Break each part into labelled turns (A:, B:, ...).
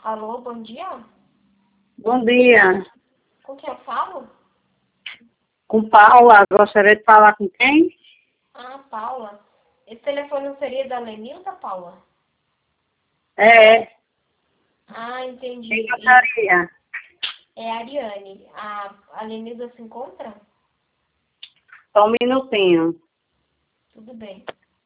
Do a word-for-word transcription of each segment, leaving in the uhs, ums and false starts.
A: Alô, bom dia?
B: Bom dia.
A: Com quem eu falo?
B: Com Paula. Gostaria de falar com quem?
A: Ah, Paula. Esse telefone não seria da Lenilda, Paula?
B: É.
A: Ah, entendi.
B: Quem
A: E
B: gostaria?
A: é a Ariane. A, a Lenilda se encontra?
B: Só um minutinho.
A: Tudo bem.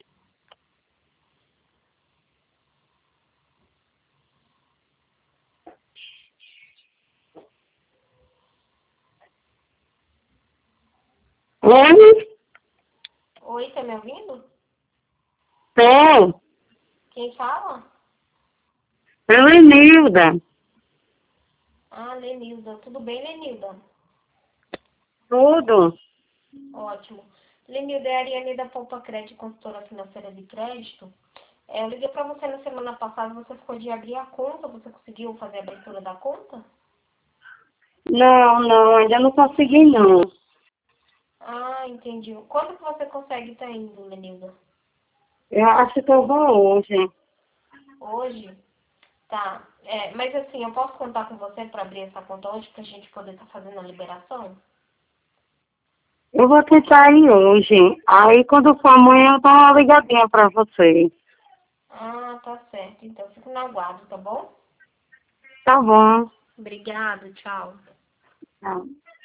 B: Oi?
A: Oi, tá me ouvindo?
B: Tô.
A: Quem fala?
B: É Lenilda.
A: Ah, Lenilda. Tudo bem, Lenilda?
B: Tudo.
A: Ótimo. Lenilda, é a Ariane da Poupa Crédito, consultora financeira de crédito. É, eu liguei para você na semana passada, você ficou de abrir a conta, você conseguiu fazer a abertura da conta?
B: Não, não, ainda não consegui, não.
A: Ah, entendi. Quando que você consegue estar indo, Lenilda?
B: Eu acho que eu vou hoje.
A: Hoje? Tá. É, mas assim, eu posso contar com você para abrir essa conta hoje para a gente poder estar fazendo a liberação?
B: Eu vou tentar ir hoje. Aí, quando for amanhã, eu dou uma ligadinha pra você.
A: Ah, tá certo. Então, fico no aguardo, tá bom?
B: Tá bom.
A: Obrigado, tchau.
B: Tchau.